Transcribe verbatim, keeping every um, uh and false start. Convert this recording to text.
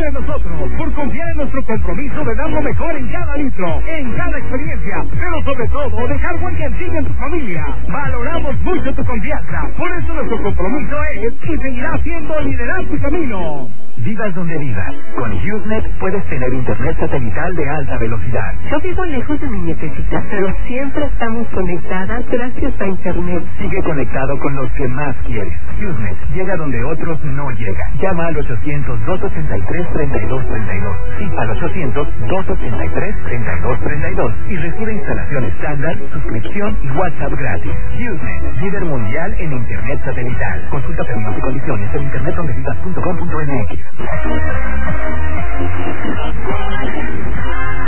en nosotros, por confiar en nuestro compromiso de dar lo mejor en cada litro, en cada experiencia, pero sobre todo, dejar huella en ti y en tu familia. Valoramos mucho tu confianza, por eso nuestro compromiso es y seguirá siendo liderar tu camino. Vivas donde vivas, con HughesNet puedes tener internet satelital de alta velocidad. Yo vivo lejos de mi nietecita, pero siempre estamos conectadas gracias a internet. Sigue conectado con los que más quieres. HughesNet llega donde otros no llegan. Llama al ochocientos, dos ochenta y tres, treinta y dos treinta y dos. Sí, al ochocientos, dos ochenta y tres, treinta y dos treinta y dos. Y recibe instalación estándar, suscripción y WhatsApp gratis. HughesNet, líder mundial en internet satelital. Consulta términos y condiciones en internet donde vivas punto com punto m x.